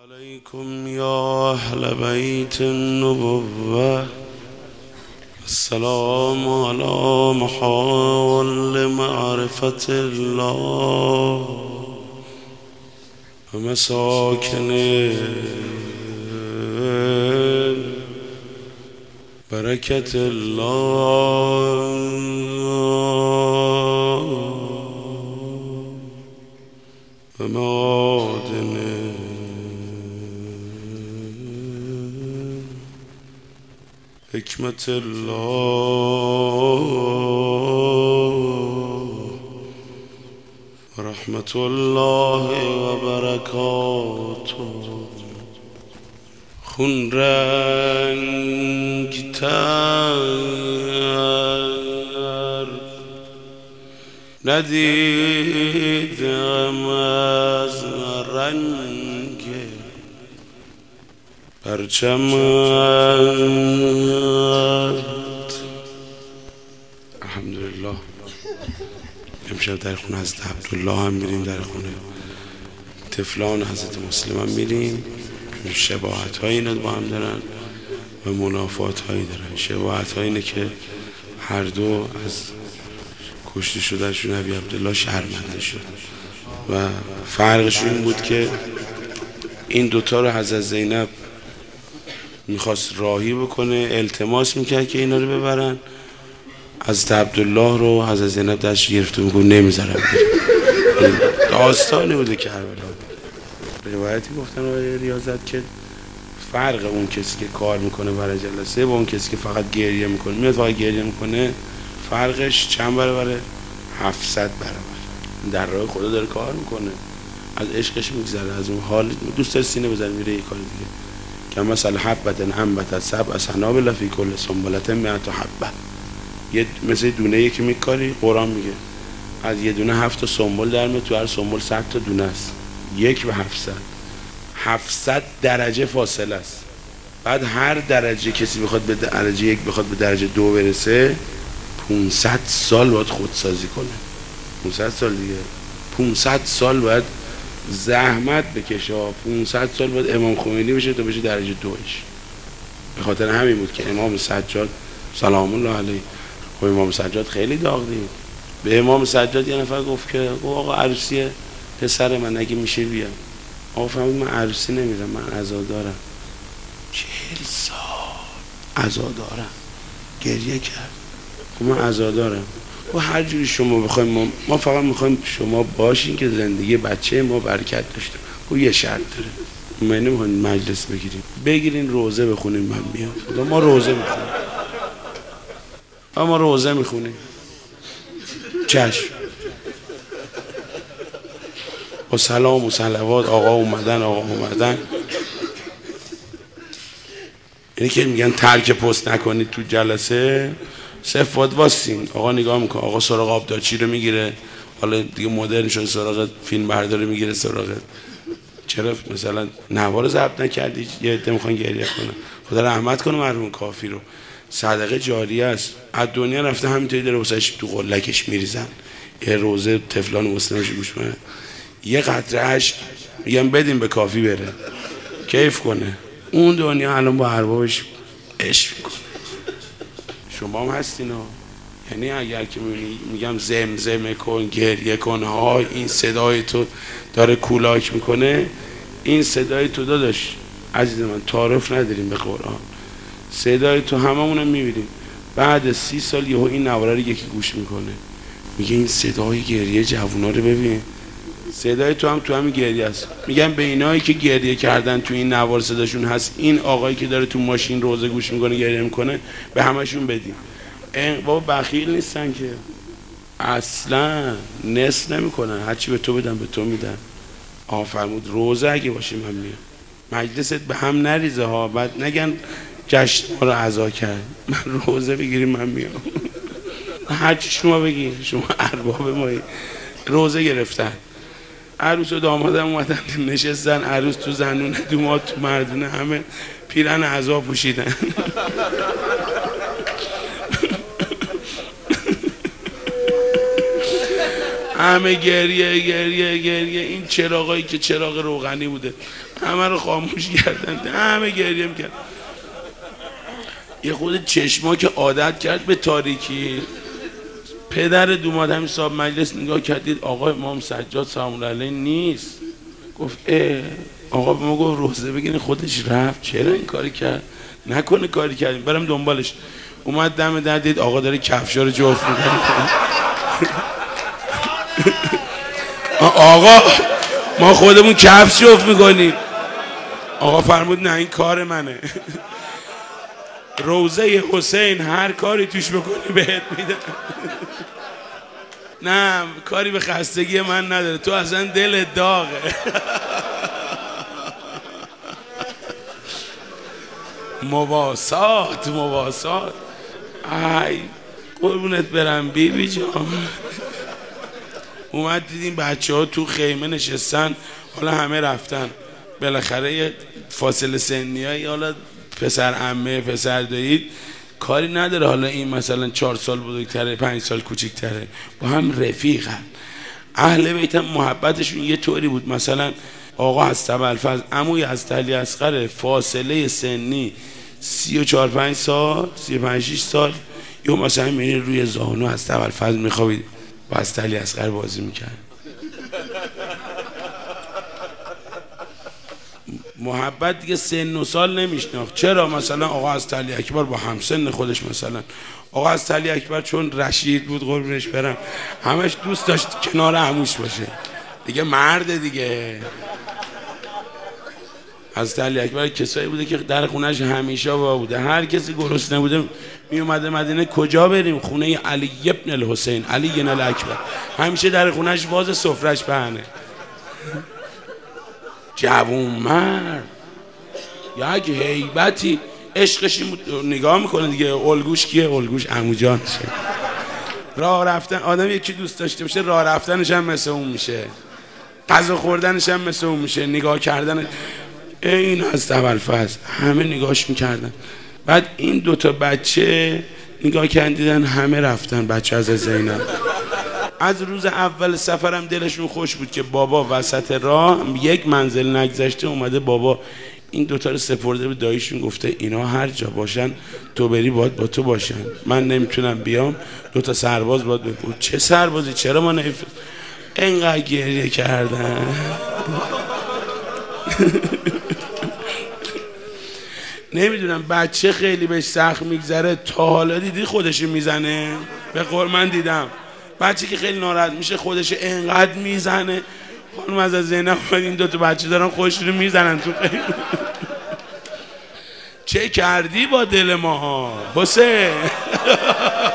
علیکم یا اهل بیت النبوة السلام علی محال معرفت الله و مساکن برکت الله و معادن حکمت الله و رحمت الله و برکاته خون رنگ تر ندیدم از رنگ پرچمت. الحمدلله امشب در خونه حضرت عبدالله هم میریم، در خونه طفلان حضرت مسلم هم میریم. شباهت هایی اینا با هم دارن و منافات هایی دارن. شباهت هایی اینه که هر دو از کشته شدنشون نبی عبدالله شرمنده شد و فرقش این بود که این دوتا رو حضرت زینب میخواست راهی بکنه، التماس میکرد که اینا رو ببرن. حضرت عبدالله رو حضرت زینب دستش گرفته میگه نمیذارم. داستانی بوده کربلا. روایتی گفتن آقای ریاضت که فرق اون کسی که کار میکنه برای جلسه با اون کسی که فقط گریه میکنه، میاد فقط گریه میکنه، فرقش چند برابره؟ 700 برابر. در راه خدا داره کار میکنه، از عشقش میگذره، از اون حال دوست داره سینه بزنه میره یه کار دیگه. که مثلا حبت انبتت سبع سنابل فی کل سنبلة 100 حبه. یه مثل دونه که میکاری، قرآن میگه از یه دونه 7 تا سنبل در میاد، تو هر سنبل 100 تا دونه است. 1 به 700 700 درجه فاصله است. بعد هر درجه کسی بخواد به درجه 1 بخواد به درجه 2 برسه 500 سال باید خودسازی کنه. 500 سال دیگه، 500 سال باید زحمت بکشه، 500 سال باید امام خمینی بشه تا بشه درجه 2ش. به خاطر همین بود که امام سجاد سلام الله علیه، خب امام سجاد خیلی داغ دید. به امام سجاد یه نفر گفت که آقا عروسی پسر من اگه میشه بیا. آقا فهمید من عروسی نمیرم، من عزادارم. 40 سال عزادارم. گریه کرد. خب من عزادارم. و هر جوری شما بخوایم، ما فقط میخوایم شما باشین که زندگی بچه ما برکت داشته. و یه شرط داره، ما نمیخوایم مجلس بگیرین روزه بخونیم. من میام ما روزه میخونیم، ما روزه میخونیم. چشم با سلام و صلوات. آقا اومدن. اینی که میگن ترک پست نکنید تو جلسه، صفات واسین. آقا نگاه میکنه، آقا سراغ آبدارچی رو میگیره، حالا دیگه مدرن شده سراغ فیلم برداری میگیره، سراغ چرا مثلا نوار ضبط نکردی، یه عده میخوان گریه کنن. خدا رحمت کنه مرحوم کافی رو، صدقه جاریه است. از دنیا رفته همینطوری داره واسش تو قلکش میریزن. یه روزه طفلان مسلمش گوش کنه، یه قطره اشک میگم بدیم به کافی بره کیف کنه. اون دنیا الان با اربابش عشق میکنه. شما هم هستین ها. یعنی اگر که میگم زمزمه کن، گریه کن، ها این صدای تو داره کولاک میکنه، این صدای تو داداش عزیز من تعارف نداریم به قرآن. صدای تو هممونم میبینیم. بعد 30 سال یهو این نواره رو یکی گوش میکنه، میگه این صدای گریه جوونا رو ببین. صدای تو هم تو همین گریه است. میگم به اینایی که گریه کردن تو این نوار صداشون هست، این آقایی که داره تو ماشین روزه گوش میکنه گریه میکنه، به همشون بدیم. بابا بخیل نیستن که اصلا، نصف نمیکنن. هرچی به تو بدن به تو میدن. فرمود روزه اگه باشه من میام. مجلست به هم نریزه ها، بعد نگن جشن ما رو عزا کرد. من روزه بگیریم من میام. هرچی شما بگین، شما ارباب مایی. روزه گرفتن، عروس و دامادم اومدن نشستن، عروس تو زنونه، دوماد تو مردونه، همه پیرن عزا پوشیدن. همه گریه گریه گریه. این چراغایی که چراغ روغنی بوده همه رو خاموش کردن، همه گریه میکرد. یه خود چشما که عادت کرد به تاریکی، پدر دوماد همین صاحب مجلس نگاه کردید آقا امام سجاد سلام علیه نیست. گفت آقا به ما گفت روزه بگیرین، خودش رفت، چرا این کاری کرد؟ نکنه کاری کردیم، برم دنبالش. اومد دم در دید آقا داره کفشا رو جفت میکنه. آقا ما خودمون کفش جفت میکنیم. آقا فرمود نه این کار منه. روزه حسین هر کاری توش بکنی بهت میدم. نه کاری به خستگی من نداره، تو اصلا دل داغه. مواسات مواسات. ای قربونت برم بیبی جان. اومد دیدیم بچه ها تو خیمه نشستن، حالا همه رفتن، بالاخره یه فاصله سنی هایی، حالا پسر عمه پسر دایید کاری نداره، حالا این مثلا 4 سال بزرگتره 5 سال کوچیکتره، با هم رفیقن. اهل بیت هم محبتشون یه طوری بود، مثلا آقا از ابوالفضل عموی از علی اصغر فاصله سنی 34-5 سال 35-6 سال، یا مثلا میرین روی زانو از ابوالفضل میخوابید و از علی اصغر بازی میکرد. محبت دیگه سن و سال نمیشناخت. چرا؟ مثلا آقا از علی اکبر با همسن خودش، مثلا آقا از علی اکبر چون رشید بود قربونش برم همش دوست داشت کنار عموش باشه، دیگه مرد دیگه. از علی اکبر کسایی بوده که در خونهش همیشه وا بوده، هر کسی گرسنه بوده می اومده مدینه کجا بریم؟ خونه علی ابن الحسین، علی ابن الاکبر، همیشه در خونهش واز سفرش پهنه. جوون مرد یک هیبتی، عشقش نگاه میکنه دیگه. الگوش کیه؟ الگوش عمو جانشه. راه رفتن آدم یکی دوست داشته باشه، راه رفتنش هم مثل اون میشه، غذا خوردنش هم مثل اون میشه، نگاه کردن. این از ابوالفضل همه نگاهش میکردن. بعد این 2 تا بچه نگاه کردن همه رفتن، بچه از زینب. از روز اول سفرم دلشون خوش بود که بابا وسط راه 1 منزل نگذشته اومده بابا این 2 تا رو سپرده به داییشون، گفته اینا هر جا باشن تو بری باید با تو باشن، من نمیتونم بیام، 2 تا سرباز باید بگو. چه سربازی؟ چرا ما اینقدر گریه کردن. نمیدونم بچه خیلی بهش سخت میگذره. تا حالا دیدی خودش میزنه؟ به قول من دیدم بچه که خیلی ناراحت میشه خودش اینقدر میزنه. خانم از زینب این 2 تا بچه دارن خودشون رو میزنن تو خیلی. چه کردی با دل ما حسین؟